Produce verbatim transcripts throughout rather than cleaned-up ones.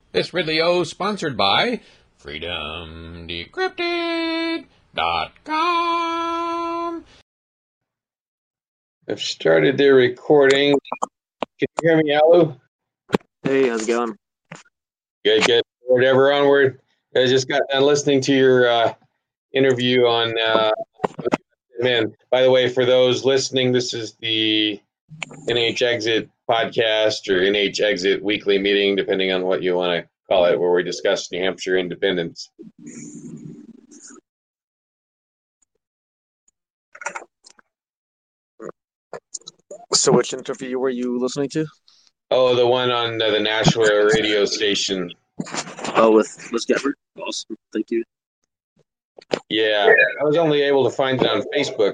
This Ridley O sponsored by freedom decrypted dot com. I've started their recording. Can you hear me, Alu? Hey, how's it going? Good, good. Whatever, onward. I just got done listening to your uh, interview on uh, man. By the way, for those listening, this is the N H Exit podcast or N H Exit weekly meeting, depending on what you want to call it, where we discuss New Hampshire independence. So, which interview were you listening to? Oh, the one on uh, the Nashua radio station. Oh, with Liz Geppert. Awesome, thank you. Yeah, I was only able to find it on Facebook.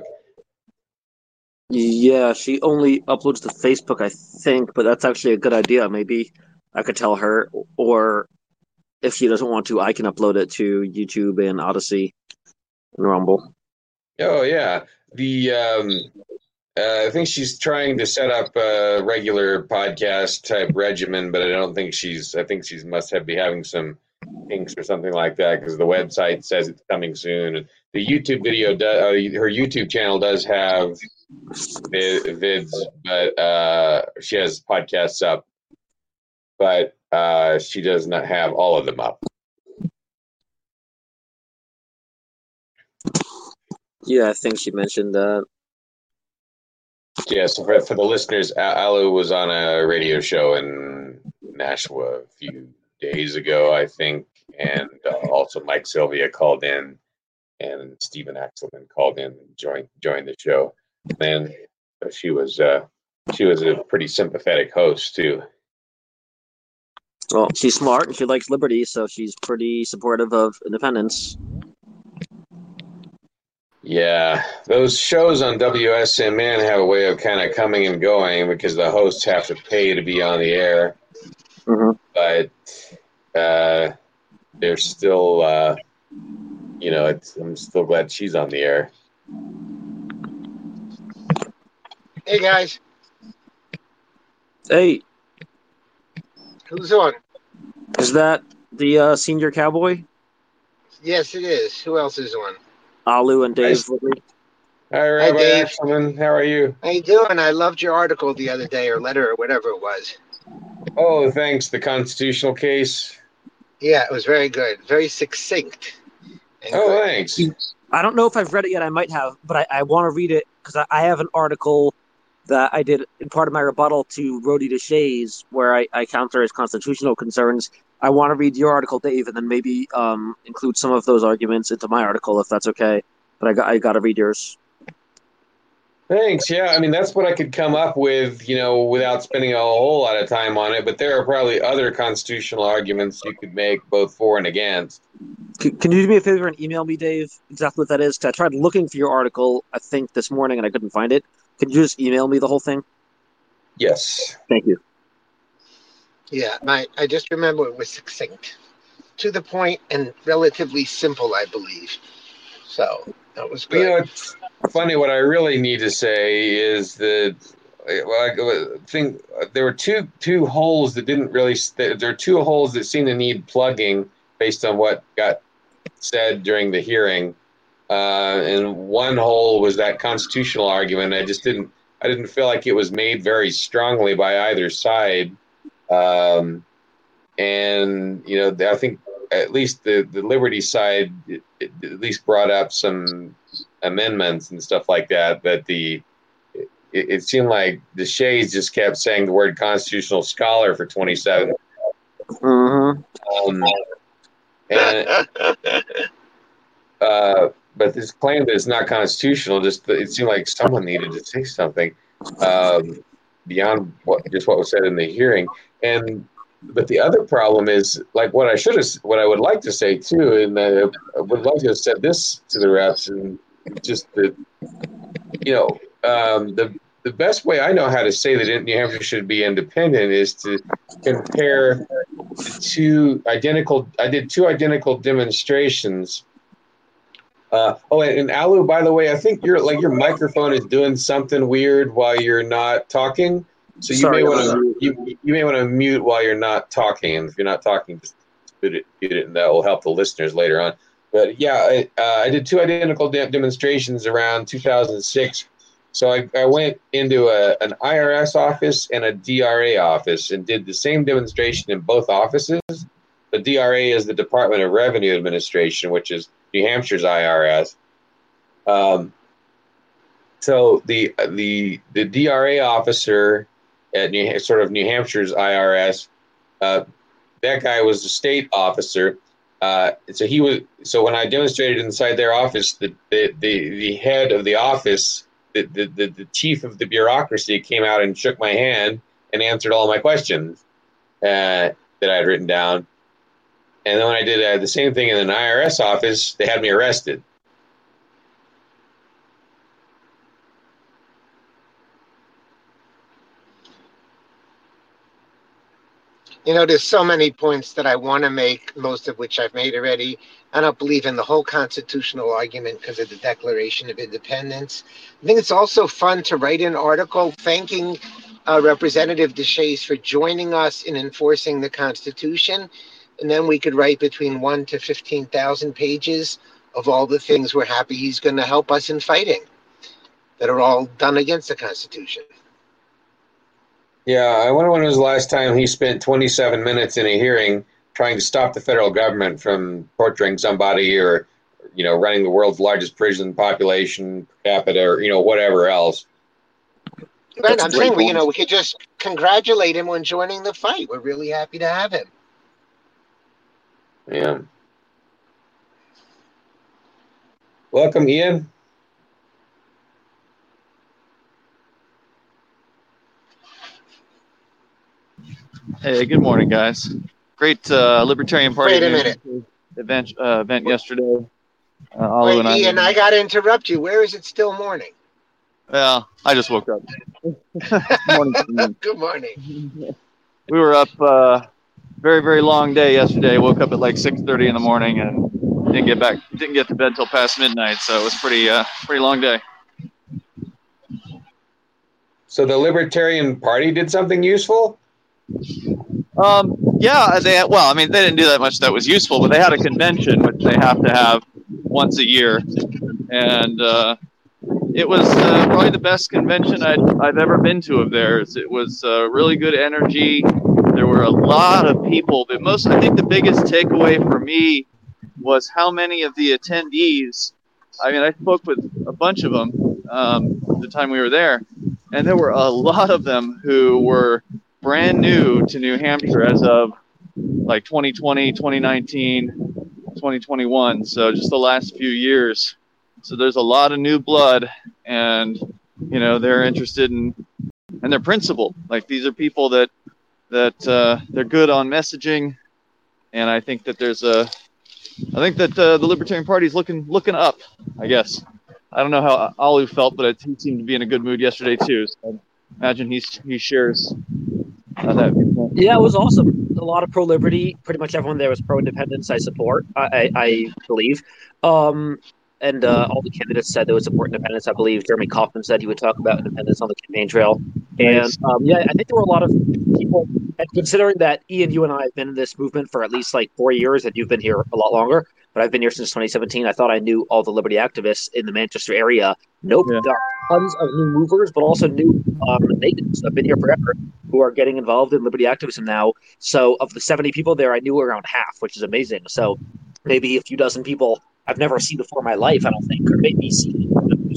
Yeah, she only uploads to Facebook, I think, but that's actually a good idea. Maybe I could tell her, or if she doesn't want to, I can upload it to YouTube and Odyssey and Rumble. Oh yeah, the um, uh, I think she's trying to set up a regular podcast type regimen, but I don't think she's. I think she must have be having some kinks or something like that because the website says it's coming soon. The YouTube video, do, uh, her YouTube channel does have vid, vids, but uh, she has podcasts up, but uh, she does not have all of them up. Yeah, I think she mentioned that. Yeah, so for, for the listeners, Alu was on a radio show in Nashua a few days ago, I think, and uh, also Mike Sylvia called in, and Stephen Axelman called in and joined joined the show. And she was uh, she was a pretty sympathetic host too. Well, she's smart and she likes liberty, so she's pretty supportive of independence. Yeah, those shows on W S M N have a way of kind of coming and going because the hosts have to pay to be on the air. Mm-hmm. But uh, they're still, uh, you know, it's, I'm still glad she's on the air. Hey, guys. Hey. Who's on? Is that the uh, senior cowboy? Yes, it is. Who else is on? Alu and Dave. Nice. Hi, Rabbi Dave. Axelman. How are you? How you doing? I loved your article the other day, or letter, or whatever it was. Oh, thanks. The constitutional case. Yeah, it was very good. Very succinct. Oh, good. thanks. I don't know if I've read it yet. I might have, but I, I want to read it because I, I have an article that I did in part of my rebuttal to Rody Deshays where I, I counter his constitutional concerns. I want to read your article, Dave, and then maybe um, include some of those arguments into my article if that's okay. But I got I got to read yours. Thanks. Yeah, I mean, that's what I could come up with, you know, without spending a whole lot of time on it. But there are probably other constitutional arguments you could make both for and against. Can, can you do me a favor and email me, Dave, exactly what that is? Because I tried looking for your article, I think, this morning, and I couldn't find it. Could you just email me the whole thing? Yes. Thank you. Yeah, my I just remember it was succinct, to the point, and relatively simple, I believe. So that was good. You know, it's funny. What I really need to say is that well, I think there were two two holes that didn't really. There are two holes that seem to need plugging based on what got said during the hearing. Uh, and one hole was that constitutional argument. I just didn't. I didn't feel like it was made very strongly by either side. Um, and you know, I think at least the, the Liberty side it, it at least brought up some amendments and stuff like that. But the it, it seemed like Deshays just kept saying the word constitutional scholar for twenty-seven. Mm-hmm. Um, and uh, but this claim that it's not constitutional, just it seemed like someone needed to say something um, beyond what just what was said in the hearing. And but the other problem is like what I should have, what I would like to say too, and I would like to have said this to the reps, and just that you know um, the the best way I know how to say that New Hampshire should be independent is to compare the two identical. I did two identical demonstrations. Uh, oh, and, and Alu, by the way, I think your like your microphone is doing something weird while you're not talking. So you may Sorry want about that. to you, you may want to mute while you're not talking, and if you're not talking, just mute it, mute it, and that will help the listeners later on. But yeah, I, uh, I did two identical de- demonstrations around two thousand six. So I, I went into a, an I R S office and a D R A office and did the same demonstration in both offices. The D R A is the Department of Revenue Administration, which is New Hampshire's I R S. Um, so the the the D R A officer at New, sort of New Hampshire's I R S, uh, that guy was a state officer. Uh, so he was. So when I demonstrated inside their office, the the the, the head of the office, the, the the the chief of the bureaucracy, came out and shook my hand and answered all my questions uh, that I had written down. And then when I did uh, the same thing in an I R S office, they had me arrested. You know, there's so many points that I want to make, most of which I've made already. I don't believe in the whole constitutional argument because of the Declaration of Independence. I think it's also fun to write an article thanking uh, Representative DeShays for joining us in enforcing the Constitution. And then we could write between one to fifteen thousand pages of all the things we're happy he's going to help us in fighting that are all done against the Constitution. Yeah, I wonder when was the last time he spent twenty-seven minutes in a hearing trying to stop the federal government from torturing somebody or, you know, running the world's largest prison population per capita or, you know, whatever else. Right, I'm saying, we, you know, we could just congratulate him on joining the fight. We're really happy to have him. Yeah. Welcome, Ian. Hey, good morning, guys. Great uh, Libertarian Party Wait a minute. event, uh, event yesterday. Uh, Alu Wait, and I. Ian, I got to interrupt you. Where is it still morning? Well, I just woke up. morning. Good morning. We were up uh, very, very long day yesterday. Woke up at like six thirty in the morning and didn't get back. Didn't get to bed till past midnight. So it was pretty, uh, pretty long day. So the Libertarian Party did something useful? Um, yeah, they well, I mean, they didn't do that much that was useful, but they had a convention which they have to have once a year, and uh, it was uh, probably the best convention I'd, I've ever been to of theirs. It was uh, really good energy. There were a lot of people. The most, I think, the biggest takeaway for me was how many of the attendees. I mean, I spoke with a bunch of them um, the time we were there, and there were a lot of them who were brand new to New Hampshire as of like twenty twenty, twenty nineteen, twenty twenty-one. So just the last few years. So there's a lot of new blood, and you know they're interested in and they're principled. Like these are people that that uh, they're good on messaging, and I think that there's a I think that uh, the Libertarian Party is looking looking up. I guess I don't know how Alu felt, but it, he seemed to be in a good mood yesterday too. So I imagine he's he shares. Uh, that yeah, it was awesome. A lot of pro-liberty. Pretty much everyone there was pro-independence. I support. I, I, I believe. Um, and uh, all the candidates said they would support independence. I believe Jeremy Kauffman said he would talk about independence on the campaign trail. Nice. And um, yeah, I think there were a lot of people. And considering that Ian, you and I have been in this movement for at least like four years, and you've been here a lot longer, but I've been here since twenty seventeen. I thought I knew all the liberty activists in the Manchester area. Nope, Yeah. there are tons of new movers, but also new um, natives that have been here forever who are getting involved in liberty activism now. So of the seventy people there, I knew around half, which is amazing. So maybe a few dozen people I've never seen before in my life, I don't think, or maybe seen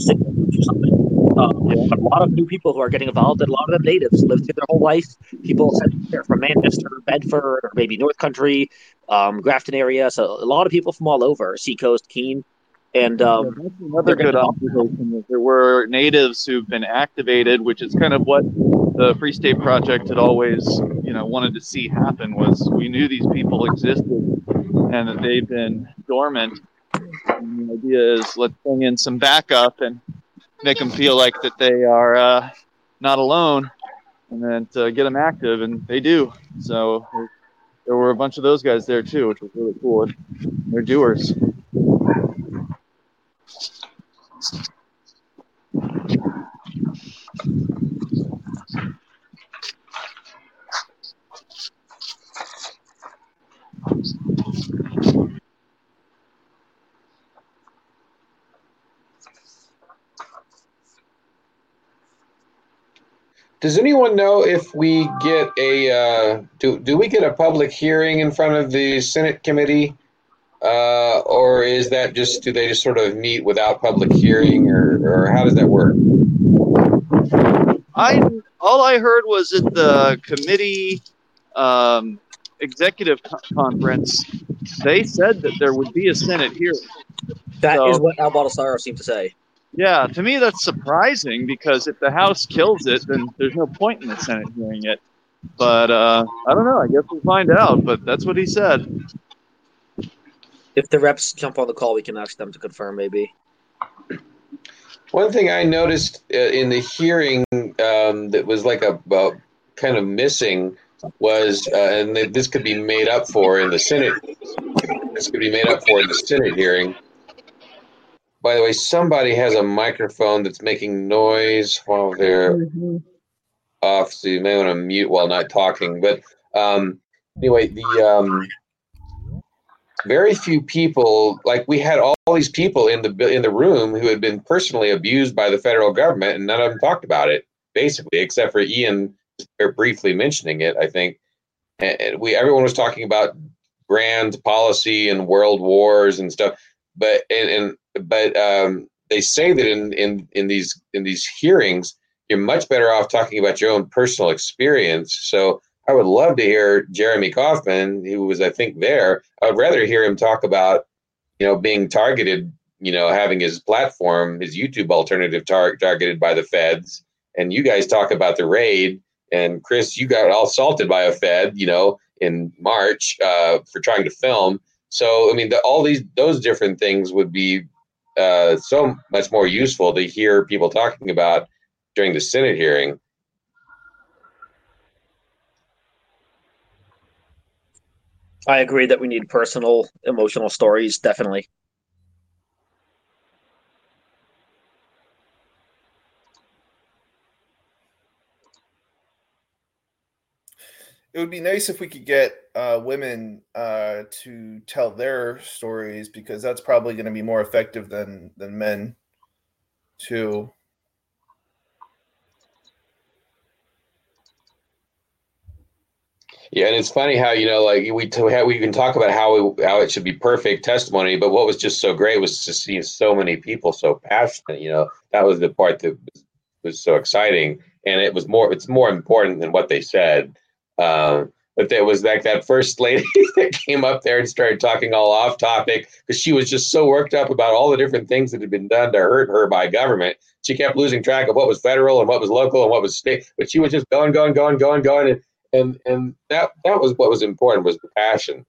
or something. Um, Yeah. but a lot of new people who are getting involved, and a lot of them natives lived here their whole life. People here from Manchester, Bedford, or maybe North Country, um, Grafton area. So a lot of people from all over, Seacoast, Keene. And um, yeah, that's another good observation is there were natives who've been activated, which is kind of what the Free State Project had always, you know, wanted to see happen. Was we knew these people existed and that they've been dormant. And the idea is let's bring in some backup and make them feel like that they are uh, not alone, and then to get them active, and they do. So there were a bunch of those guys there too, which was really cool. They're doers. Does anyone know if we get a uh, do do we get a public hearing in front of the Senate committee, uh, or is that just do they just sort of meet without public hearing, or or how does that work? I all I heard was at the committee um, executive co- conference, they said that there would be a Senate hearing. That So- is what Al Baldessaro seemed to say. Yeah, to me that's surprising because if the House kills it, then there's no point in the Senate hearing it. But uh, I don't know. I guess we'll find out. But that's what he said. If the reps jump on the call, we can ask them to confirm, maybe. One thing I noticed uh, in the hearing um, that was like a, a kind of missing was, uh, and that this could be made up for in the Senate. This could be made up for in the Senate hearing. By the way, somebody has a microphone that's making noise while they're mm-hmm. off, so you may want to mute while not talking. But um, anyway, the um, very few people, like we had all, all these people in the in the room who had been personally abused by the federal government, and none of them talked about it, basically, except for Ian briefly mentioning it, I think. And we everyone was talking about grand policy and world wars and stuff, but and, and but um, they say that in, in in these in these hearings, you're much better off talking about your own personal experience. So I would love to hear Jeremy Kauffman, who was, I think, there. I would rather hear him talk about, you know, being targeted, you know, having his platform, his YouTube alternative tar- targeted by the feds. And you guys talk about the raid. And Chris, you got assaulted by a Fed, you know, in March uh, for trying to film. So, I mean, the, all these, those different things would be uh, so much more useful to hear people talking about during the Senate hearing. I agree that we need personal, emotional stories, definitely. It would be nice if we could get uh, women uh, to tell their stories, because that's probably going to be more effective than than men, too. Yeah, and it's funny how, you know, like we t- we can talk about how we, how it should be perfect testimony, but what was just so great was to see so many people so passionate. You know, that was the part that was, was so exciting, and it was more. It's more important than what they said. Um, but there was like that first lady that came up there and started talking all off topic because she was just so worked up about all the different things that had been done to hurt her by government. She kept losing track of what was federal and what was local and what was state, but she was just going, going, going, going, going. And, and, and that, that was what was important, was the passion.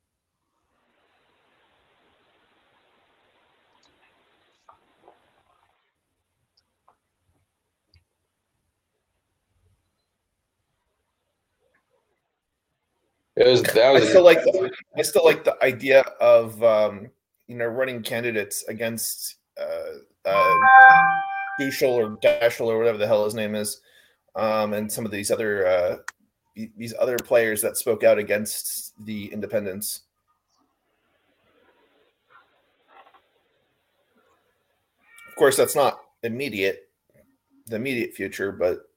It was, that was I still like the, I still like the idea of um, you know, running candidates against uh, uh, Duschel or Daschel or whatever the hell his name is, um, and some of these other uh, these other players that spoke out against the independents. Of course, that's not immediate, the immediate future, but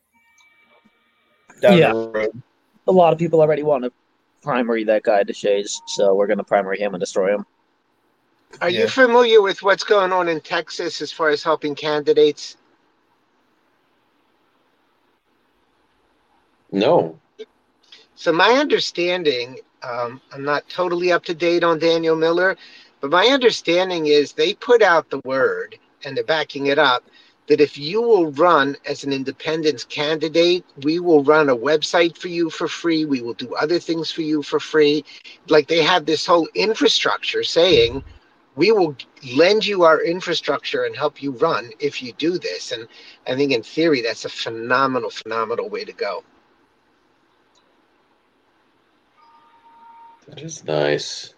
down Yeah. the road. A lot of people already want to primary that guy, DeShays, so we're going to primary him and destroy him. Are Yeah. you familiar with what's going on in Texas as far as helping candidates? no. So my understanding, um, I'm not totally up to date on Daniel Miller, but my understanding is they put out the word, and they're backing it up, that if you will run as an independent candidate, we will run a website for you for free. We will do other things for you for free. Like they have this whole infrastructure saying, we will lend you our infrastructure and help you run if you do this. And I think in theory, that's a phenomenal, phenomenal way to go. That is nice.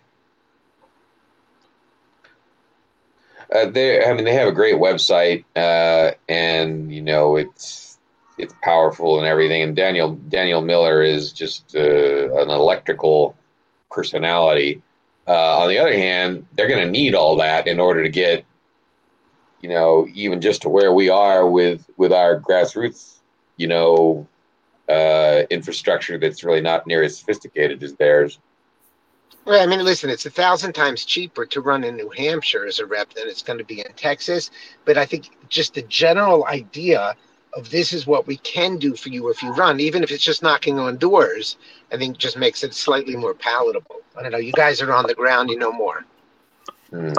Uh, they, I mean, they have a great website, uh, and you know, it's it's powerful and everything. And Daniel Daniel Miller is just uh, an electrical personality. Uh, on the other hand, they're going to need all that in order to get, you know, even just to where we are with with our grassroots, you know, uh, infrastructure that's really not near as sophisticated as theirs. Well, I mean, listen, it's a thousand times cheaper to run in New Hampshire as a rep than it's going to be in Texas. But I think just the general idea of this is what we can do for you if you run, even if it's just knocking on doors, I think just makes it slightly more palatable. I don't know. You guys are on the ground, you know more. Hmm.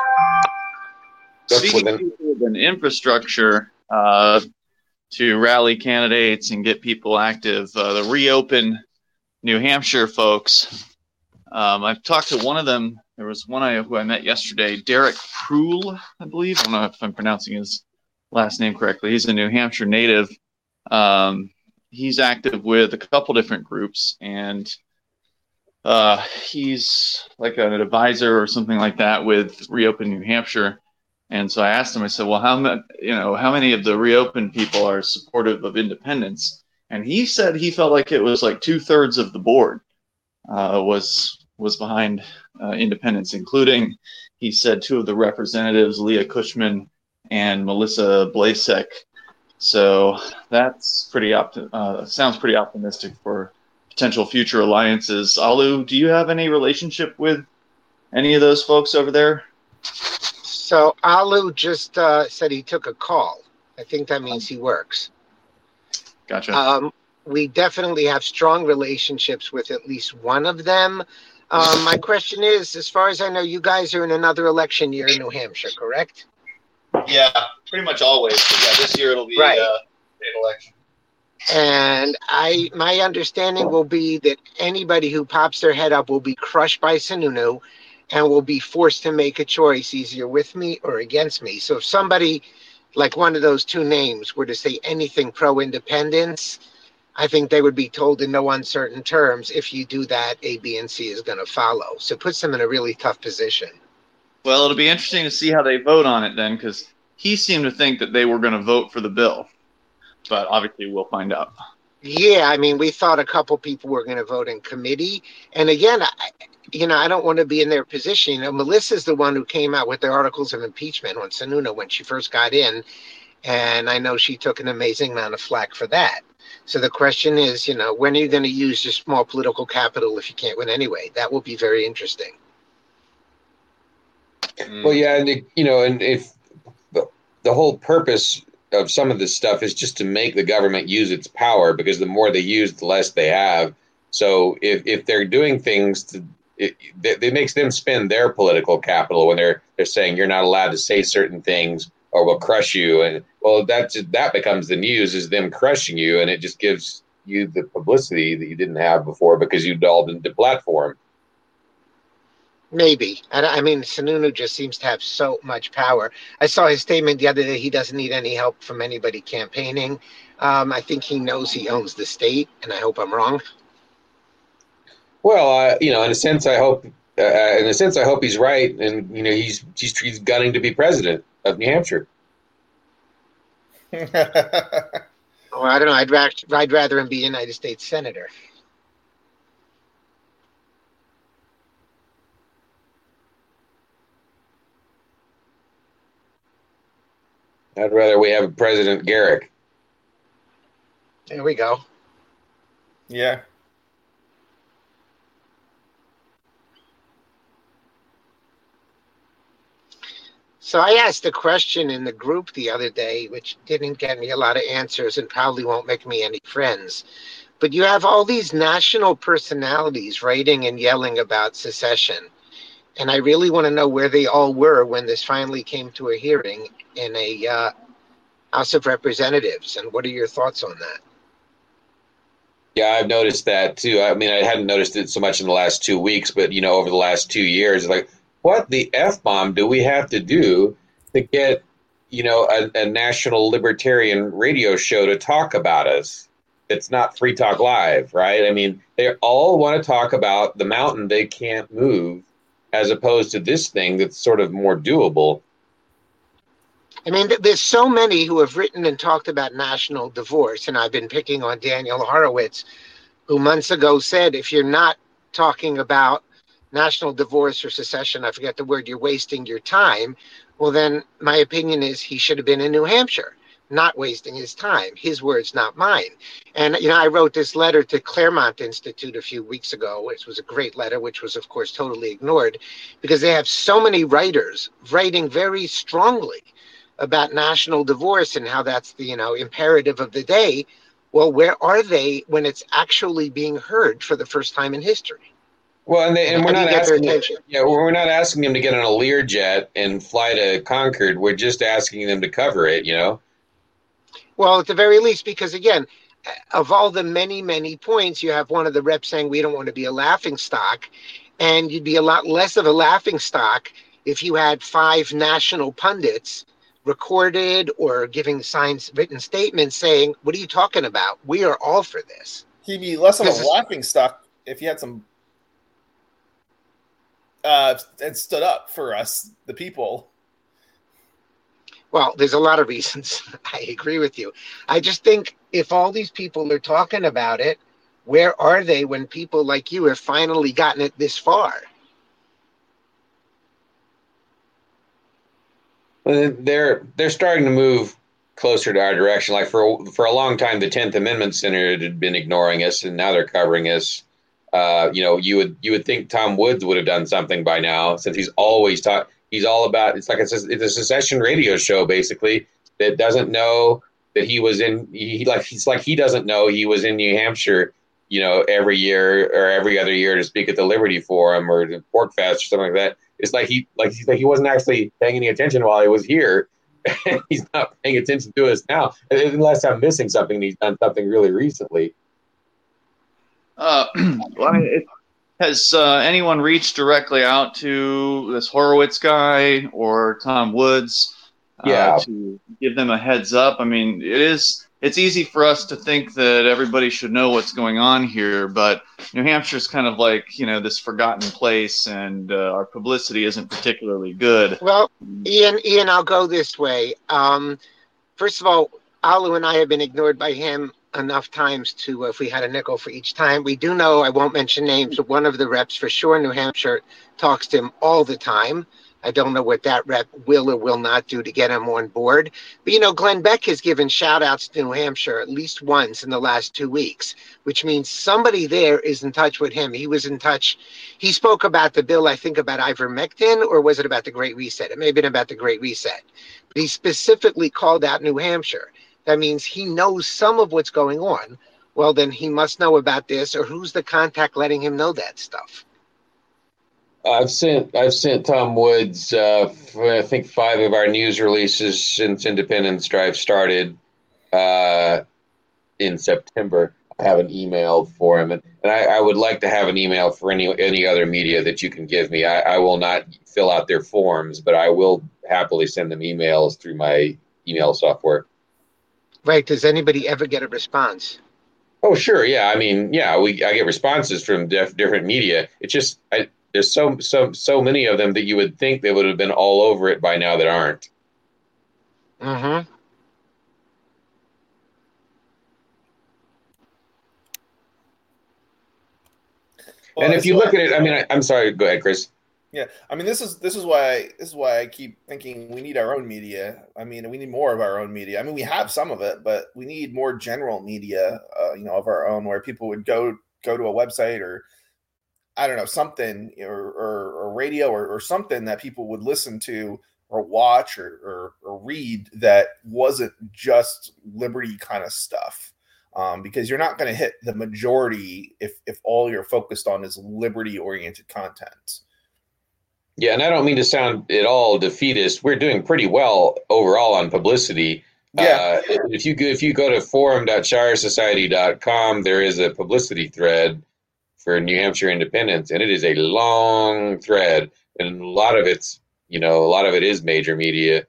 Speaking of an infrastructure uh, to rally candidates and get people active, uh, the Reopen New Hampshire folks. Um, I've talked to one of them. There was one I, who I met yesterday, Derek Proul, I believe. I don't know if I'm pronouncing his last name correctly. He's a New Hampshire native. Um, he's active with a couple different groups, and uh, he's like an advisor or something like that with Reopen New Hampshire. And so I asked him, I said, well, how many, you know, how many of the Reopen people are supportive of independence? And he said he felt like it was like two thirds of the board uh, was was behind uh, independence, including, he said, two of the representatives, Leah Cushman and Melissa Blasek. So that's pretty opti- uh, sounds pretty optimistic for potential future alliances. Alu, do you have any relationship with any of those folks over there? So Alu just uh, said he took a call. I think that means he works. Gotcha. Um, we definitely have strong relationships with at least one of them. Um, my question is, as far as I know, you guys are in another election year in New Hampshire, correct? Yeah, pretty much always. But yeah, this year it'll be Right. uh, state election. And I, my understanding will be that anybody who pops their head up will be crushed by Sununu and will be forced to make a choice, either with me or against me. So if somebody like one of those two names were to say anything pro-independence, I think they would be told in no uncertain terms, if you do that, A, B, and C is going to follow. So it puts them in a really tough position. Well, it'll be interesting to see how they vote on it then, because he seemed to think that they were going to vote for the bill. But obviously we'll find out. Yeah, I mean, we thought a couple people were going to vote in committee. And again, I, you know, I don't want to be in their position. You know, Melissa's the one who came out with the articles of impeachment on Sununu when she first got in. And I know she took an amazing amount of flack for that. So the question is, you know, when are you going to use your small political capital if you can't win anyway? That will be very interesting. Mm. Well, yeah, and it, you know, and if the, the whole purpose of some of this stuff is just to make the government use its power, because the more they use, the less they have. So if, if they're doing things to, it, it, it makes them spend their political capital when they're they're saying you're not allowed to say certain things or we'll crush you. And well, that just, that becomes the news, is them crushing you, and it just gives you the publicity that you didn't have before because you delved into the platform. Maybe. And I mean, Sununu just seems to have so much power. I saw his statement the other day. He doesn't need any help from anybody campaigning. Um, I think he knows he owns the state, and I hope I'm wrong. Well, uh, you know, in a sense, I hope, uh, in a sense, I hope he's right, and you know, he's he's, he's gunning to be president of New Hampshire. Well, I don't know. I'd, ra- I'd rather him be United States Senator. I'd rather we have President Garrick. There we go. Yeah. So I asked a question in the group the other day, which didn't get me a lot of answers and probably won't make me any friends. But you have all these national personalities writing and yelling about secession. And I really want to know where they all were when this finally came to a hearing in a uh, House of Representatives. And what are your thoughts on that? Yeah, I've noticed that too. I mean, I hadn't noticed it so much in the last two weeks, but you know, over the last two years, like, what the F-bomb do we have to do to get, you know, a, a national libertarian radio show to talk about us? It's not Free Talk Live, right? I mean, they all want to talk about the mountain they can't move, as opposed to this thing that's sort of more doable. I mean, there's so many who have written and talked about national divorce, and I've been picking on Daniel Horowitz, who months ago said, if you're not talking about national divorce or secession, I forget the word, you're wasting your time. Well, then my opinion is he should have been in New Hampshire, not wasting his time. His words, not mine. And, you know, I wrote this letter to Claremont Institute a few weeks ago, which was a great letter, which was, of course, totally ignored, because they have so many writers writing very strongly about national divorce and how that's the, you know, imperative of the day. Well, where are they when it's actually being heard for the first time in history? Well, and, they, and How we're do you not get their asking. attention? Yeah, we're not asking them to get on a Learjet and fly to Concord. We're just asking them to cover it. You know. Well, at the very least, because again, of all the many, many points, you have one of the reps saying we don't want to be a laughing stock, and you'd be a lot less of a laughing stock if you had five national pundits recorded or giving signs, written statements saying, "What are you talking about? We are all for this." He'd be less of a This is- laughing stock if he had some uh, and stood up for us, the people. Well, there's a lot of reasons. I agree with you. I just think if all these people are talking about it, where are they when people like you have finally gotten it this far? Well, they're they're starting to move closer to our direction. Like for for a long time, the Tenth Amendment Center had been ignoring us, and now they're covering us. Uh, you know, you would you would think Tom Woods would have done something by now, since he's always taught. He's all about. It's like a, it's a secession radio show, basically, that doesn't know that he was in. He like he's like he doesn't know he was in New Hampshire, you know, every year or every other year to speak at the Liberty Forum or the Pork Fest or something like that. It's like he like he's like he wasn't actually paying any attention while he was here. He's not paying attention to us now, unless I'm missing something. He's done something really recently. Uh, well, I mean, it, has uh, anyone reached directly out to this Horowitz guy or Tom Woods uh, Yeah. to give them a heads up? I mean, it is it's easy for us to think that everybody should know what's going on here, but New Hampshire's kind of like, you know, this forgotten place, and uh, our publicity isn't particularly good. Well, Ian, Ian, I'll go this way. Um, first of all, Alu and I have been ignored by him enough times to, uh, if we had a nickel for each time. We do know, I won't mention names, but one of the reps for sure in New Hampshire talks to him all the time. I don't know what that rep will or will not do to get him on board. But, you know, Glenn Beck has given shout outs to New Hampshire at least once in the last two weeks, which means somebody there is in touch with him. He was in touch. He spoke about the bill, I think, about ivermectin, or was it about the Great Reset? It may have been about the Great Reset. But he specifically called out New Hampshire. That means he knows some of what's going on. Well, then he must know about this, or who's the contact letting him know that stuff? I've sent I've sent Tom Woods uh, f- I think five of our news releases since Independence Drive started uh, in September. I have an email for him, and, and I, I would like to have an email for any any other media that you can give me. I, I will not fill out their forms, but I will happily send them emails through my email software. Right. Does anybody ever get a response? Oh, sure. Yeah. I mean, yeah, we I get responses from def, different media. It's just I, there's so so so many of them that you would think they would have been all over it by now that aren't. Mm-hmm. Well, And if that's you why- look at it, I mean, I, I'm sorry. Go ahead, Chris. Yeah, I mean, this is this is why this is why I keep thinking we need our own media. I mean, we need more of our own media. I mean, we have some of it, but we need more general media, uh, you know, of our own, where people would go go to a website or I don't know something or or, or radio or, or something that people would listen to or watch or, or or read that wasn't just liberty kind of stuff. Um, because you're not going to hit the majority if if all you're focused on is liberty oriented content. Yeah, and I don't mean to sound at all defeatist. We're doing pretty well overall on publicity. Yeah. Uh, if you go, if you go to forum dot shire society dot com, there is a publicity thread for New Hampshire independence, and it is a long thread, and a lot of it's, you know, a lot of it is major media.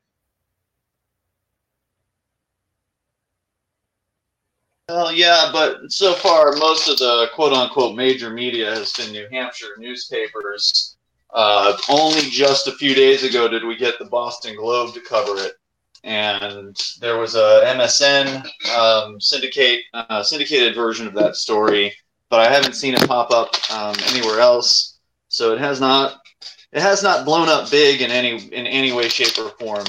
Well, yeah, but so far most of the quote-unquote major media has been New Hampshire newspapers. Uh, only just a few days ago did we get the Boston Globe to cover it, and there was a M S N um, syndicate uh, syndicated version of that story, but I haven't seen it pop up um, anywhere else. So it has not it has not blown up big in any in any way, shape, or form.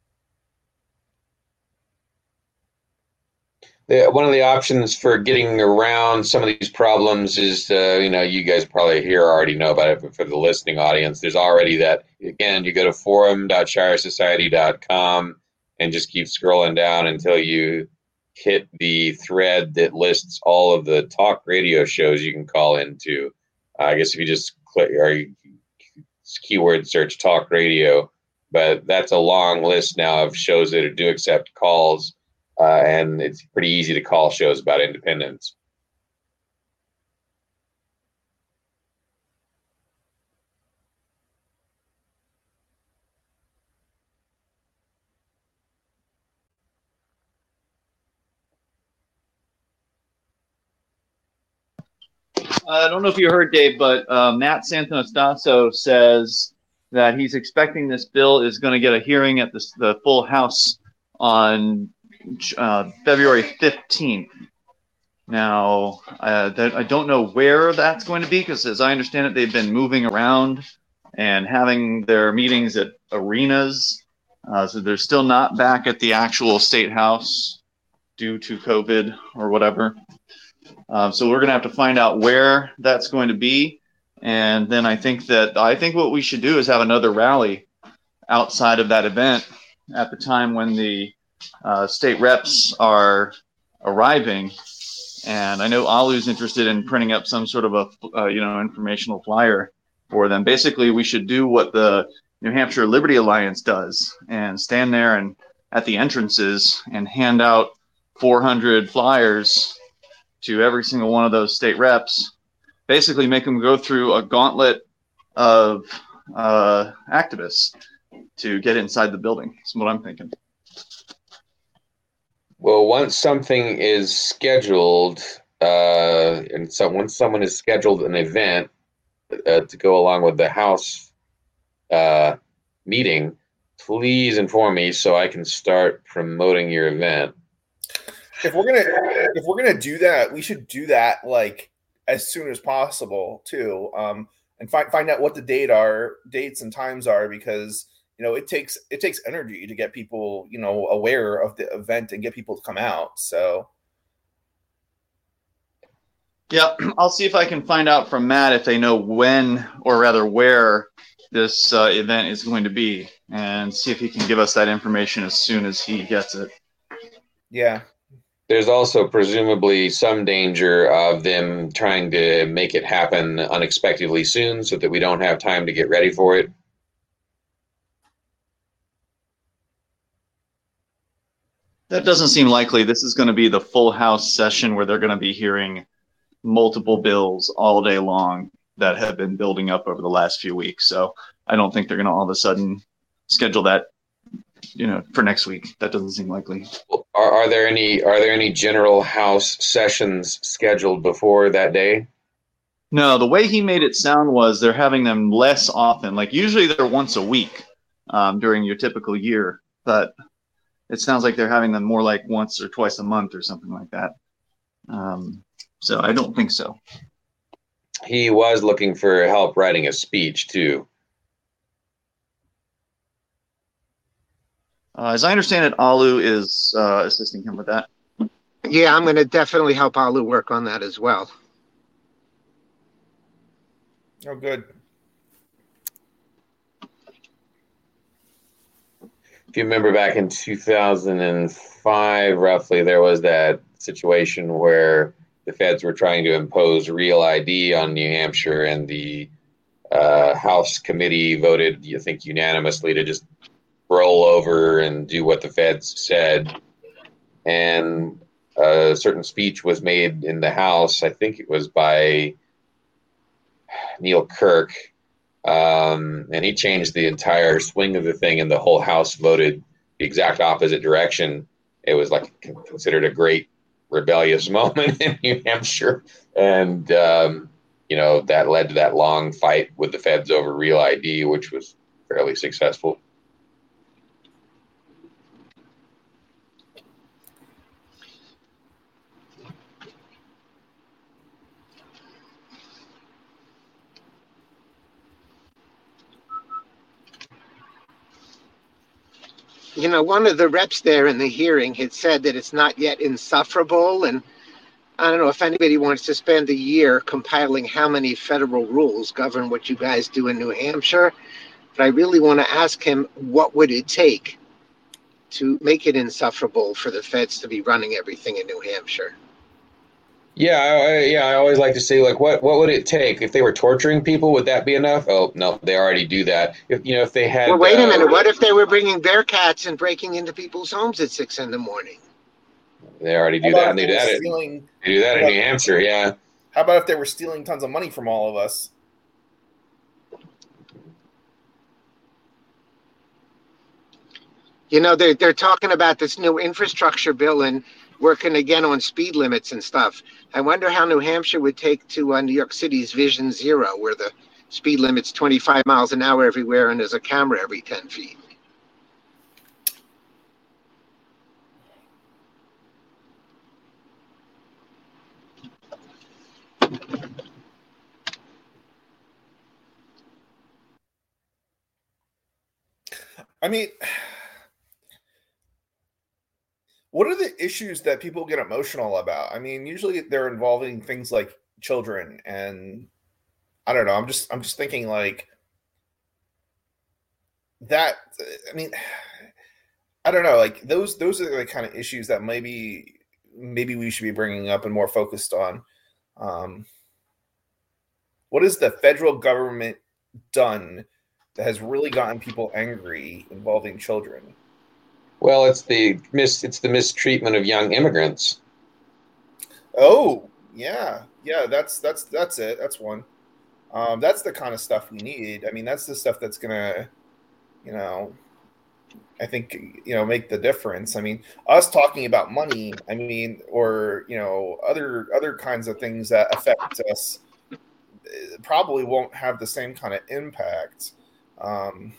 The, one of the options for getting around some of these problems is, uh, you know, you guys probably here already know about it, but for the listening audience, there's already that, again, you go to forum dot shire society dot com and just keep scrolling down until you hit the thread that lists all of the talk radio shows you can call into. Uh, I guess if you just click or you keyword search talk radio, but that's a long list now of shows that do accept calls. Uh, and it's pretty easy to call shows about independence. I don't know if you heard, Dave, but uh, Matt Santonastasso says that he's expecting this bill is going to get a hearing at the, the full House on uh, February fifteenth. Now, uh, that, I don't know where that's going to be because, as I understand it, they've been moving around and having their meetings at arenas. Uh, so they're still not back at the actual state house due to COVID or whatever. Um, so we're going to have to find out where that's going to be. And then I think that I think what we should do is have another rally outside of that event at the time when the uh, state reps are arriving. And I know Alu's interested in printing up some sort of a uh, you know informational flyer for them. Basically, we should do what the New Hampshire Liberty Alliance does and stand there and at the entrances and hand out four hundred flyers to every single one of those state reps. Basically, make them go through a gauntlet of uh, activists to get inside the building. That's what I'm thinking. Well, once something is scheduled, uh, and so once someone has scheduled an event uh, to go along with the House uh, meeting, please inform me so I can start promoting your event. If we're gonna if we're gonna do that, we should do that like as soon as possible too, um, and find find out what the date are, dates and times are, because you know it takes it takes energy to get people you know aware of the event and get people to come out. So yeah, I'll see if I can find out from Matt if they know when or rather where this uh, event is going to be, and see if he can give us that information as soon as he gets it. Yeah. There's also presumably some danger of them trying to make it happen unexpectedly soon so that we don't have time to get ready for it. That doesn't seem likely. This is going to be the full House session where they're going to be hearing multiple bills all day long that have been building up over the last few weeks. So I don't think they're going to all of a sudden schedule that, you know, for next week. That doesn't seem likely. Are, are there any are there any general House sessions scheduled before that day? No, the way he made it sound was they're having them less often. Like usually they're once a week um, during your typical year, but it sounds like they're having them more like once or twice a month or something like that. Um, so I don't think so. He was looking for help writing a speech too. Uh, as I understand it, Alu is uh, assisting him with that. Yeah, I'm going to definitely help Alu work on that as well. Oh, good. If you remember back in two thousand five, roughly, there was that situation where the feds were trying to impose real I D on New Hampshire, and the uh, House committee voted, you think, unanimously to just roll over and do what the feds said. And a certain speech was made in the House, I think it was by Neil Kirk, um, and he changed the entire swing of the thing, and the whole House voted the exact opposite direction. It was like considered a great rebellious moment in New Hampshire, and um, you know that led to that long fight with the feds over real I D, which was fairly successful. You know, one of the reps there in the hearing had said that it's not yet insufferable. And I don't know if anybody wants to spend a year compiling how many federal rules govern what you guys do in New Hampshire. But I really want to ask him, what would it take to make it insufferable for the feds to be running everything in New Hampshire? Yeah, I, I- yeah. I always like to say, like, what what would it take if they were torturing people? Would that be enough? Oh no, they already do that. If you know, if they had, Well, wait a uh, minute. What if they were bringing bear cats and breaking into people's homes at six in the morning? they already How do about that. if And they they do were that. In, stealing? they do that How in about, New Hampshire. Yeah. how about if they were stealing tons of money from all of us? You know, they're, they're talking about this new infrastructure bill and working again on speed limits and stuff. I wonder how New Hampshire would take to uh, New York City's Vision Zero, where the speed limit's twenty-five miles an hour everywhere and there's a camera every ten feet. I mean, what are the issues that people get emotional about? I mean, usually they're involving things like children, and I don't know. I'm just I'm just thinking like that. I mean, I don't know. Like those those are the kind of issues that maybe maybe we should be bringing up and more focused on. Um, what has the federal government done that has really gotten people angry involving children? Well, it's the mis it's the mistreatment of young immigrants. Oh, yeah, yeah. That's that's that's it. That's one. Um, that's the kind of stuff we need. I mean, that's the stuff that's gonna, you know, I think you know make the difference. I mean, us talking about money. I mean, or you know, other other kinds of things that affect us eh, probably won't have the same kind of impact. Um,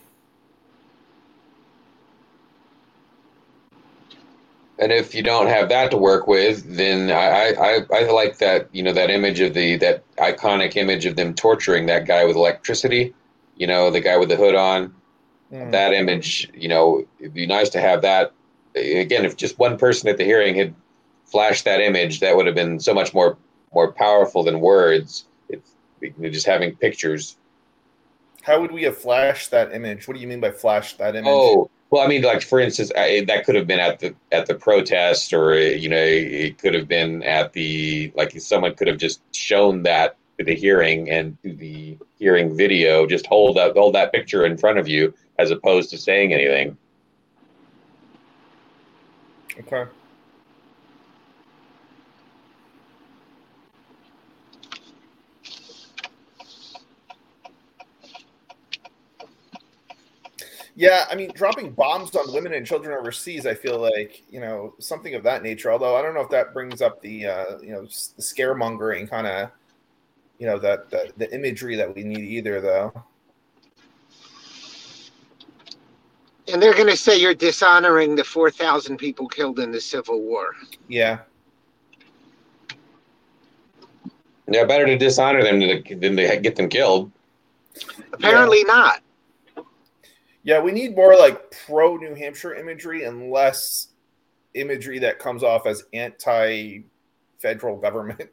And if you don't have that to work with, then I, I, I like that, you know, that image of the, that iconic image of them torturing that guy with electricity, you know, the guy with the hood on. hmm. That image, you know, it'd be nice to have that. Again, if just one person at the hearing had flashed that image, that would have been so much more, more powerful than words. It's just having pictures. How would we have flashed that image? What do you mean by flash that image? Oh, well, I mean, like for instance, I, that could have been at the at the protest, or you know, it could have been at the like someone could have just shown that to the hearing and to the hearing video, just hold up hold that picture in front of you as opposed to saying anything. Okay. Yeah, I mean, dropping bombs on women and children overseas, I feel like, you know, something of that nature. Although I don't know if that brings up the, uh, you know, s- the scaremongering kind of, you know, that the, the imagery that we need either, though. And they're going to say you're dishonoring the four thousand people killed in the Civil War. Yeah. Yeah, better to dishonor them than to, than to get them killed. Apparently not. Yeah, we need more like pro New Hampshire imagery and less imagery that comes off as anti federal government.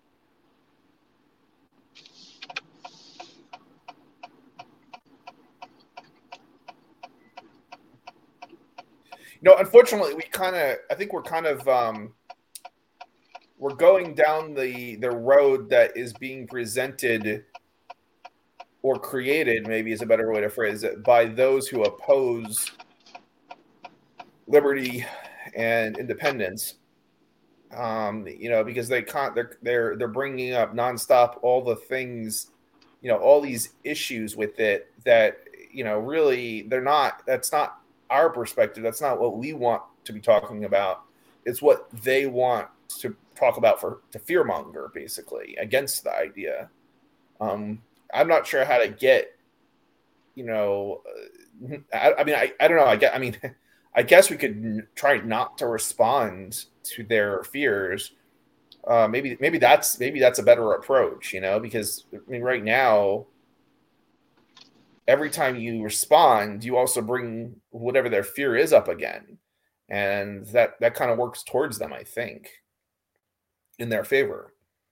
You know, unfortunately, we kind of, I think we're kind of, um, we're going down the the road that is being presented or created, maybe is a better way to phrase it, by those who oppose liberty and independence. Um, you know, because they can't, they're they're they're bringing up nonstop all the things, you know, all these issues with it that you know really they're not. That's not our perspective. That's not what we want to be talking about. It's what they want to talk about for to fearmonger, basically, against the idea. Um, I'm not sure how to get, you know, uh, I, I mean, I, I don't know. I get, I mean, I guess we could n- try not to respond to their fears. Uh, maybe, maybe that's maybe that's a better approach, you know, because I mean, right now, every time you respond, you also bring whatever their fear is up again. And that, that kind of works towards them, I think, in their favor.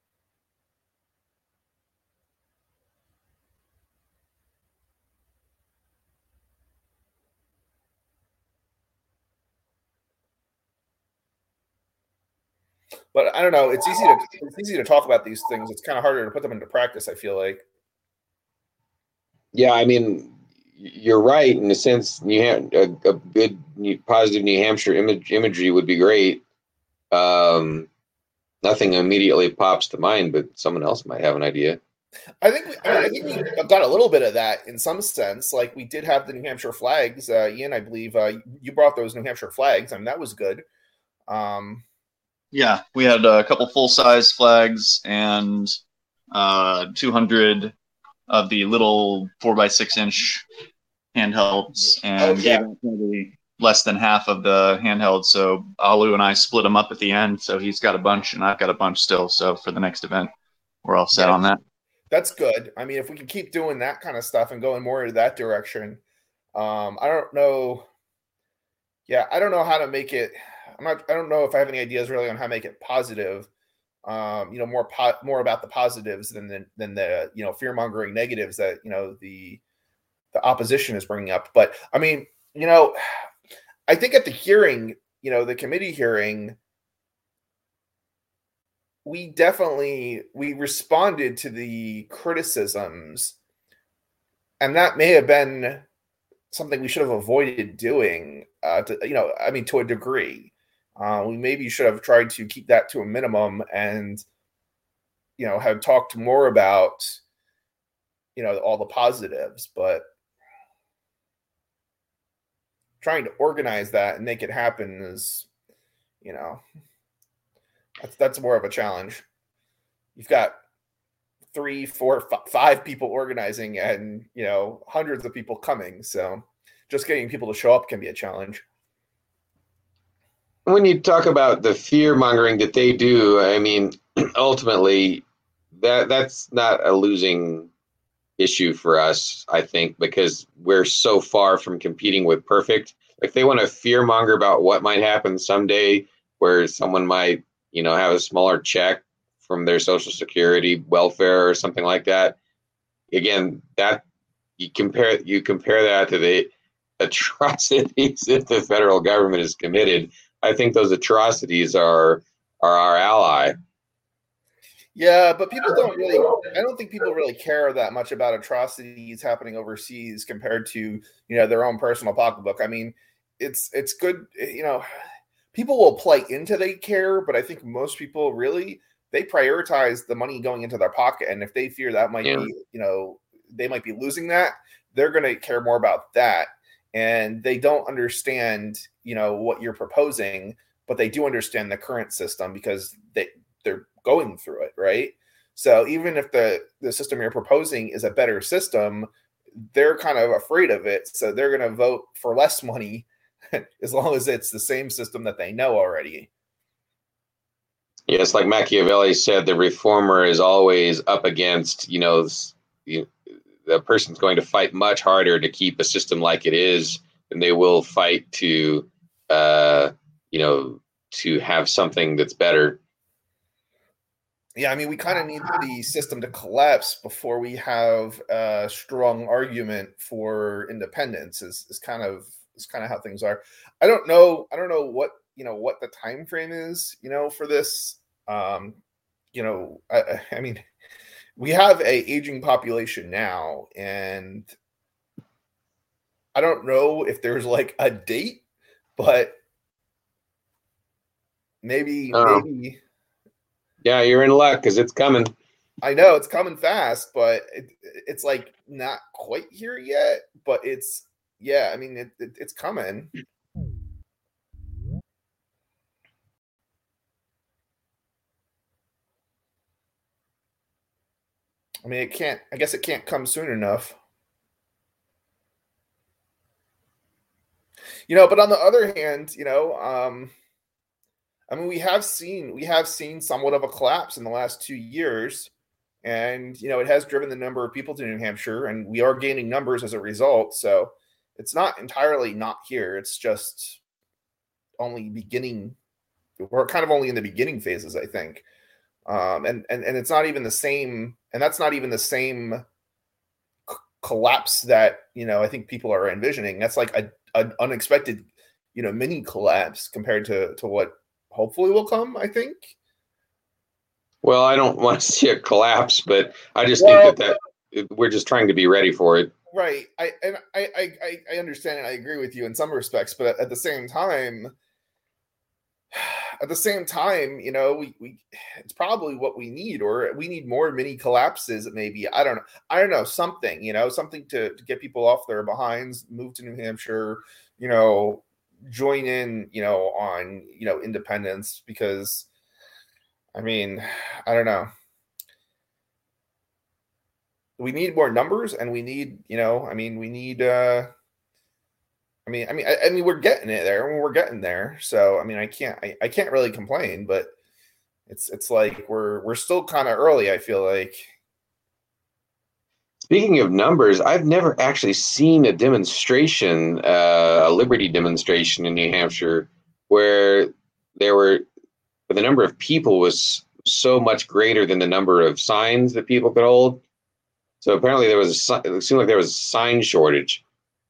But I don't know. It's easy to it's easy to talk about these things. It's kind of harder to put them into practice, I feel like. Yeah, I mean, you're right in the sense. New Ham- a, a good positive New Hampshire image, imagery would be great. Um, nothing immediately pops to mind, but someone else might have an idea. I think we, I, mean, I think we got a little bit of that in some sense. Like we did have the New Hampshire flags. Uh, Ian, I believe uh, you brought those New Hampshire flags. I mean, that was good. Um, yeah, we had a couple full-size flags and uh, two hundred of the little four by six inch handhelds, and oh, yeah. gave maybe less than half of the handhelds. So Alu and I split them up at the end. So he's got a bunch, and I've got a bunch still. So for the next event, we're all set yeah. on that. That's good. I mean, if we can keep doing that kind of stuff and going more into that direction, um, I don't know. Yeah, I don't know how to make it. I'm not. I don't know if I have any ideas really on how to make it positive. Um, you know, more po- more about the positives than the, than the you know fear mongering negatives that you know the the opposition is bringing up. But I mean, you know, I think at the hearing, you know, the committee hearing, we definitely we responded to the criticisms, and that may have been something we should have avoided doing. Uh, to, you know, I mean, to a degree, uh, we maybe should have tried to keep that to a minimum, and you know, have talked more about you know all the positives, but trying to organize that and make it happen is, you know. That's that's more of a challenge. You've got three, four, f- five people organizing, and you know hundreds of people coming. So just getting people to show up can be a challenge. When you talk about the fear mongering that they do, I mean, ultimately, that that's not a losing issue for us, I think, because we're so far from competing with perfect. If they want to fear monger about what might happen someday, where someone might you know, have a smaller check from their Social Security, welfare, or something like that. Again, that you compare you compare that to the atrocities that the federal government has committed. I think those atrocities are are our ally. Yeah, but people don't really. I don't think people really care that much about atrocities happening overseas compared to you know their own personal pocketbook. I mean, it's it's good. You know. People will play into they care, but I think most people really, they prioritize the money going into their pocket. And if they fear that might yeah. be, you know, they might be losing that, they're going to care more about that. And they don't understand, you know, what you're proposing, but they do understand the current system because they, they're going through it, right? So even if the, the system you're proposing is a better system, they're kind of afraid of it. So they're going to vote for less money as long as it's the same system that they know already. Yes, like Machiavelli said, the reformer is always up against, you know, the, the person's going to fight much harder to keep a system like it is than they will fight to, uh, you know, to have something that's better. Yeah, I mean, we kind of need the system to collapse before we have a strong argument for independence. Is is kind of is kind of how things are. I don't know. I don't know what you know what the time frame is. You know, for this. Um, you know, I, I mean, we have a aging population now, and I don't know if there's like a date, but maybe oh. maybe. Yeah, you're in luck because it's coming. I know it's coming fast, but it, it's like not quite here yet. But it's yeah, I mean it, it, it's coming. I mean, it can't. I guess it can't come soon enough. You know, but on the other hand, you know, um, I mean, we have seen we have seen somewhat of a collapse in the last two years. And, you know, it has driven the number of people to New Hampshire, and we are gaining numbers as a result. So it's not entirely not here. It's just only beginning. We're kind of only in the beginning phases, I think. Um, and, and, and it's not even the same. And that's not even the same c- collapse that, you know, I think people are envisioning. That's like a, an unexpected, you know, mini collapse compared to, to what hopefully will come, I think. Well, I don't want to see a collapse, but I just Well, think that, that we're just trying to be ready for it. Right. I and I, I, I understand and I agree with you in some respects, but at the same time, at the same time, you know, we, we it's probably what we need, or we need more mini collapses, maybe. I don't know. I don't know, something, you know, something to, to get people off their behinds, move to New Hampshire, you know, join in, you know, on, you know, independence, because I mean, I don't know. We need more numbers, and we need, you know, I mean, we need, uh, I mean, I mean, I, I mean, we're getting it there. We're getting there. So, I mean, I can't, I, I can't really complain, but it's, it's like we're, we're still kind of early. I feel like. Speaking of numbers, I've never actually seen a demonstration, uh, a Liberty demonstration in New Hampshire, where there were, the number of people was so much greater than the number of signs that people could hold. So apparently there was a, it seemed like there was a sign shortage.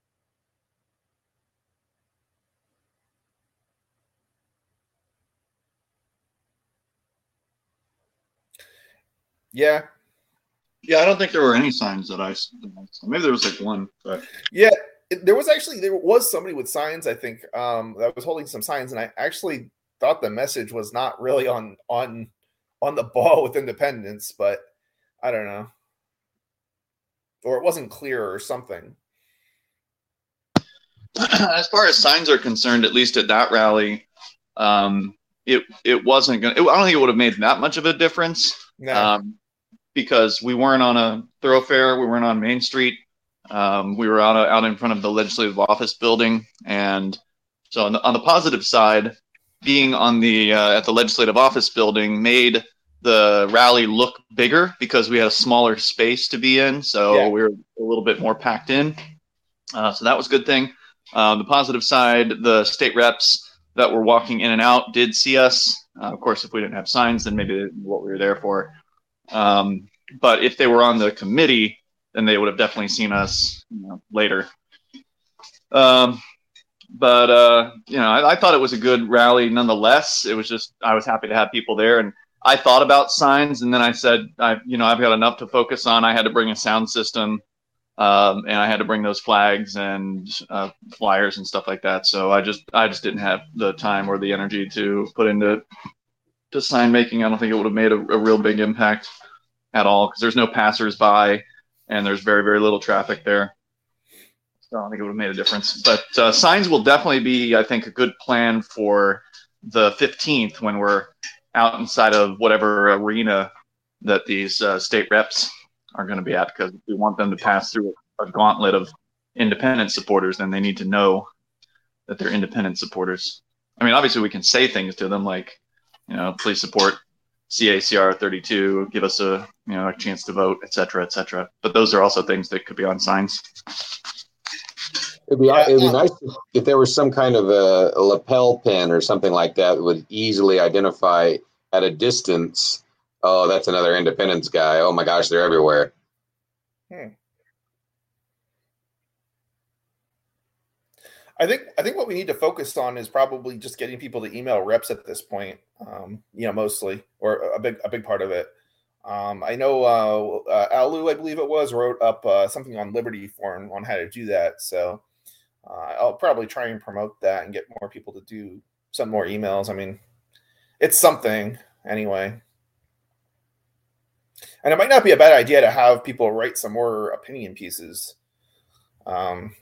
Yeah. Yeah, I don't think there were any signs that I saw. Maybe there was like one, but yeah, it, there was actually, there was somebody with signs, I think, um, that was holding some signs, and I actually thought the message was not really on, on, on the ball with independence, but I don't know. Or it wasn't clear or something. As far as signs are concerned, at least at that rally, um, it it wasn't going to, I don't think it would have made that much of a difference. No. Um, because we weren't on a thoroughfare, we weren't on Main Street. Um, we were out, out in front of the legislative office building. And so on the, on the positive side, being on the, uh, at the legislative office building made the rally look bigger because we had a smaller space to be in. So yeah. we were a little bit more packed in. Uh, so that was a good thing. Uh, the positive side, the state reps that were walking in and out did see us. Uh, of course, if we didn't have signs, then maybe what we were there for. Um, but if they were on the committee, then they would have definitely seen us, you know, later. Um, but, uh, you know, I, I thought it was a good rally nonetheless. It was just, I was happy to have people there. And I thought about signs, and then I said, I, you know, I've got enough to focus on. I had to bring a sound system, um, and I had to bring those flags and uh, flyers and stuff like that. So I just, I just didn't have the time or the energy to put into to sign making. I don't think it would have made a, a real big impact at all, because there's no passersby and there's very, very little traffic there. So I don't think it would have made a difference. But uh, signs will definitely be, I think, a good plan for the fifteenth when we're out inside of whatever arena that these uh, state reps are going to be at, because if we want them to pass through a gauntlet of independent supporters, then they need to know that they're independent supporters. I mean, obviously we can say things to them like, you know, please support C A C R thirty-two, give us a, you know, a chance to vote, et cetera, et cetera. But those are also things that could be on signs. It'd be, it'd be nice if there was some kind of a, a lapel pin or something like that that would easily identify at a distance, oh, that's another independence guy. Oh my gosh, they're everywhere. Hmm. I think I think what we need to focus on is probably just getting people to email reps at this point. Um, you know, mostly, or a big a big part of it. Um, I know uh, uh, Alu, I believe it was, wrote up uh, something on Liberty Forum on how to do that. So uh, I'll probably try and promote that and get more people to do some more emails. I mean, it's something anyway. And it might not be a bad idea to have people write some more opinion pieces. Um,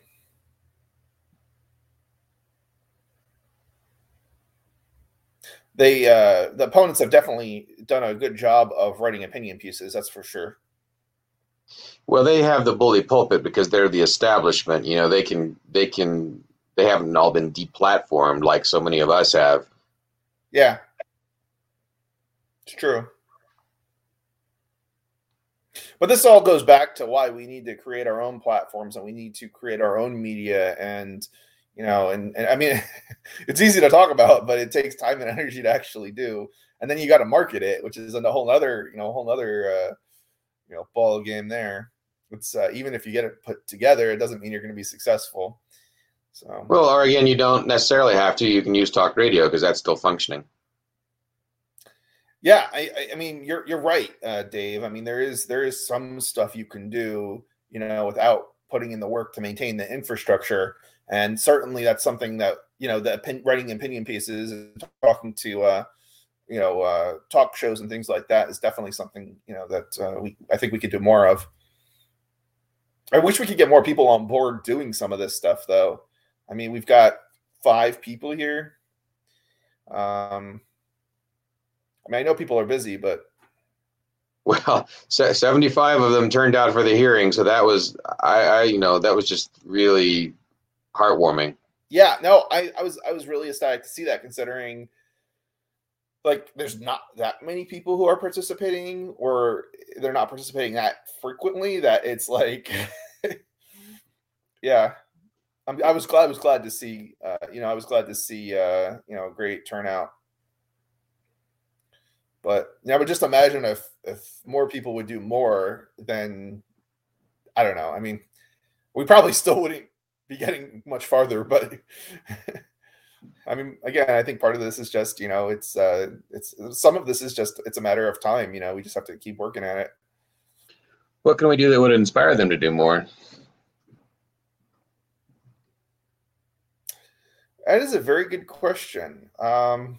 they, uh, the opponents have definitely done a good job of writing opinion pieces. That's for sure. Well, they have the bully pulpit because they're the establishment. You know, they can, they can, they haven't all been deplatformed like so many of us have. Yeah, it's true. But this all goes back to why we need to create our own platforms and we need to create our own media. And, you know, and, and I mean, it's easy to talk about, but it takes time and energy to actually do. And then you got to market it, which is a whole other, you know, a whole other, uh, you know, ball game there. It's uh, even if you get it put together, it doesn't mean you're going to be successful. So, well, or again, you don't necessarily have to. You can use talk radio because that's still functioning. Yeah, I, I mean, you're you're right, uh, Dave. I mean, there is there is some stuff you can do, you know, without putting in the work to maintain the infrastructure, and certainly that's something that, you know, the opin- writing opinion pieces and talking to, uh, you know, uh, talk shows and things like that is definitely something, you know, that uh, we I think we could do more of. I wish we could get more people on board doing some of this stuff, though. I mean, we've got five people here. Um. I mean, I know people are busy, but well, seventy-five of them turned out for the hearing, so that was, I, I, you know, that was just really heartwarming. Yeah, no, I, I was, I was really ecstatic to see that, considering, like, there's not that many people who are participating, or they're not participating that frequently. That it's like, yeah, I'm, I was glad, I was glad to see, uh, you know, I was glad to see, uh, you know, great turnout. But yeah, but just imagine if if more people would do more, then I don't know. I mean, we probably still wouldn't be getting much farther. But I mean, again, I think part of this is just, you know, it's uh, it's some of this is just it's a matter of time. You know, we just have to keep working at it. What can we do that would inspire them to do more? That is a very good question. Um,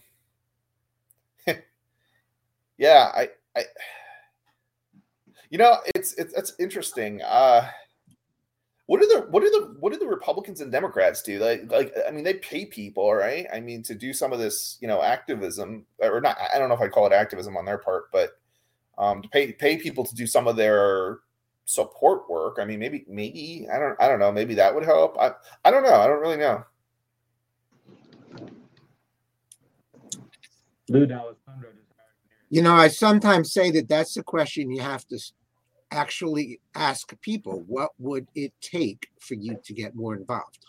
Yeah, I, I, you know, it's it's it's interesting. Uh, what are the what are the what do the Republicans and Democrats do? Like, like I mean, they pay people, right? I mean, to do some of this, you know, activism, or not. I don't know if I call it activism on their part, but um, to pay pay people to do some of their support work. I mean, maybe maybe I don't I don't know. Maybe that would help. I I don't know. I don't really know. Lou D'Alessandro. You know, I sometimes say that that's the question you have to actually ask people. What would it take for you to get more involved?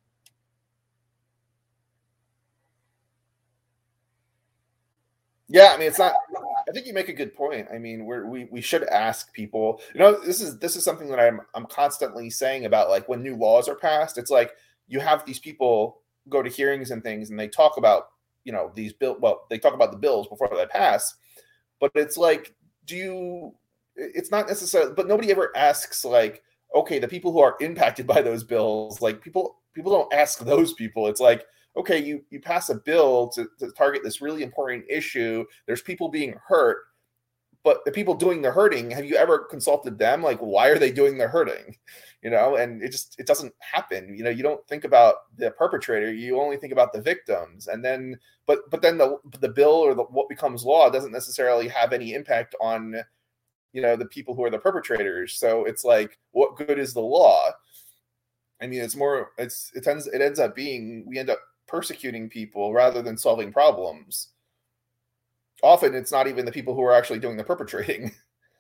Yeah, I mean, it's not. I think you make a good point. I mean, we're, we we should ask people. You know, this is this is something that I'm I'm constantly saying about, like, when new laws are passed. It's like you have these people go to hearings and things, and they talk about, you know, these bill. Well, they talk about the bills before they pass. But it's like, do you, it's not necessarily, but nobody ever asks, like, okay, the people who are impacted by those bills, like, people, people don't ask those people. It's like, okay, you, you pass a bill to, to target this really important issue. There's people being hurt, but the people doing the hurting, have you ever consulted them? Like, why are they doing the hurting? You know, and it just, it doesn't happen. You know, you don't think about the perpetrator, you only think about the victims. And then, but, but then the, the bill or the, what becomes law doesn't necessarily have any impact on, you know, the people who are the perpetrators. So it's like, what good is the law? I mean, it's more, it's, it ends, it ends up being, we end up persecuting people rather than solving problems. Often it's not even the people who are actually doing the perpetrating.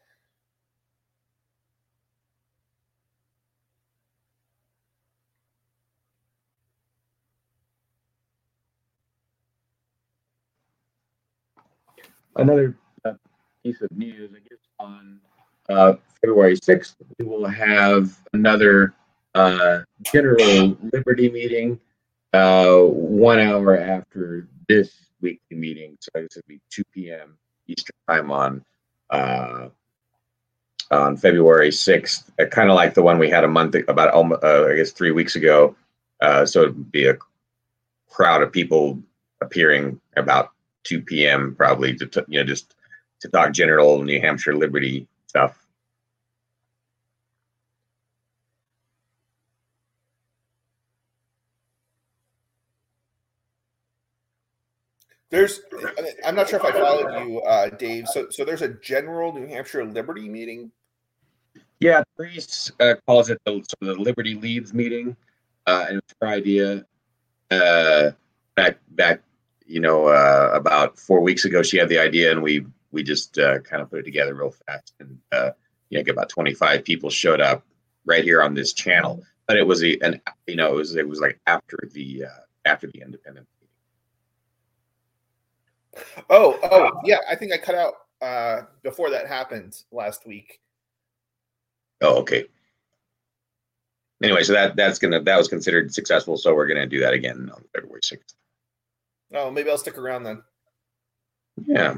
Another uh, piece of news, I guess, on uh, February sixth, we will have another uh, General Liberty meeting uh, one hour after this weekly meeting. So I guess it'll be two p.m. Eastern time on uh, on February sixth, uh, kind of like the one we had a month, about uh, I guess three weeks ago. Uh, so it'd be a crowd of people appearing about two p.m. probably to t- you know just to talk general New Hampshire liberty stuff. There's, I'm not sure if I followed you, uh, Dave. So, so there's a general New Hampshire Liberty meeting. Yeah, Grace uh, calls it the, so the Liberty Leads meeting, uh, and it's her idea. Uh, back, back, you know, uh, about four weeks ago, she had the idea, and we we just uh, kind of put it together real fast. And uh, you know, about twenty-five people showed up right here on this channel. But it was a, an, you know, it was it was like after the uh, after the independent meeting. Oh, oh, yeah. I think I cut out uh, before that happened last week. Oh, okay. Anyway, so that that's gonna that was considered successful. So we're gonna do that again on February sixth. Oh, maybe I'll stick around then. Yeah.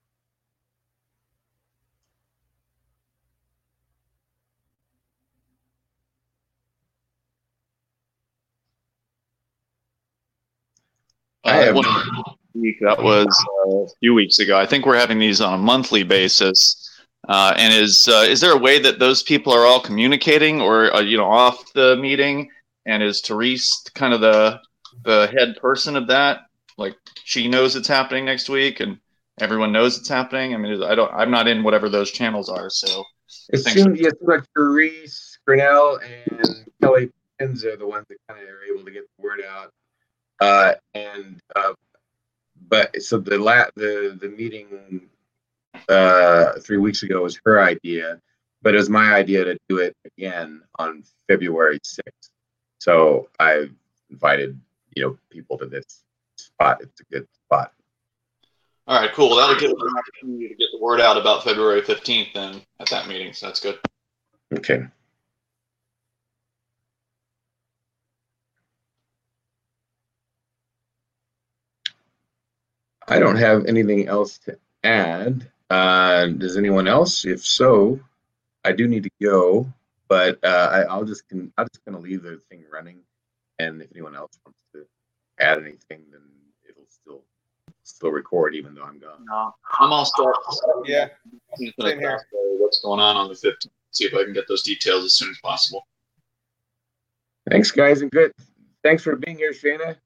I have one week that was uh, a few weeks ago. I think we're having these on a monthly basis. Uh, and is uh, is there a way that those people are all communicating, or uh, you know, off the meeting? And is Therese kind of the the head person of that? Like, she knows it's happening next week, and everyone knows it's happening. I mean, I don't. I'm not in whatever those channels are. So it seems yes, like Therese, Grinnell, and Kelly Pins are the ones that kind of are able to get the word out. Uh, and uh, but so the la- the the meeting uh, three weeks ago was her idea, but it was my idea to do it again on February sixth. So I've invited, you know, people to this spot. It's a good spot. All right, cool. That'll give us an opportunity to get the word out about February fifteenth then at that meeting. So that's good. Okay. I don't have anything else to add. Uh, does anyone else? If so, I do need to go, but uh, I, I'll just can I'm just gonna leave the thing running, and if anyone else wants to add anything, then it'll still still record even though I'm gone. No, I'm all set. Yeah. Same here. What's going on on the fifteenth? See if I can get those details as soon as possible. Thanks, guys, and good. Thanks for being here, Shana.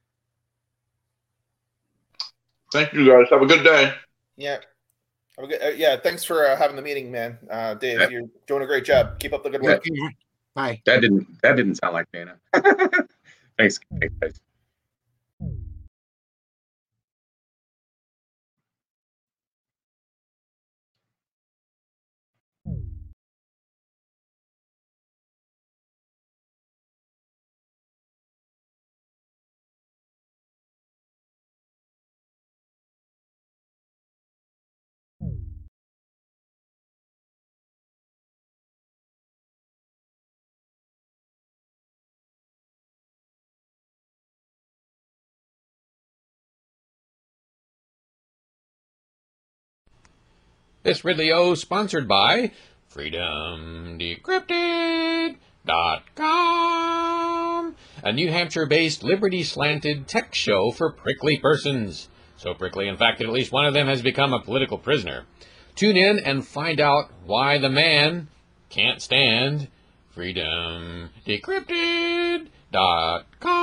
Thank you, guys. Have a good day. Yeah. Have a good, uh, yeah. Thanks for uh, having the meeting, man. Uh, Dave, yeah. You're doing a great job. Keep up the good work. Yeah. Bye. That didn't that didn't sound like Shana. Thanks, thanks, guys. This Ridley O sponsored by freedom decrypted dot com, a New Hampshire-based liberty-slanted tech show for prickly persons. So prickly, in fact, that at least one of them has become a political prisoner. Tune in and find out why the man can't stand freedom decrypted dot com.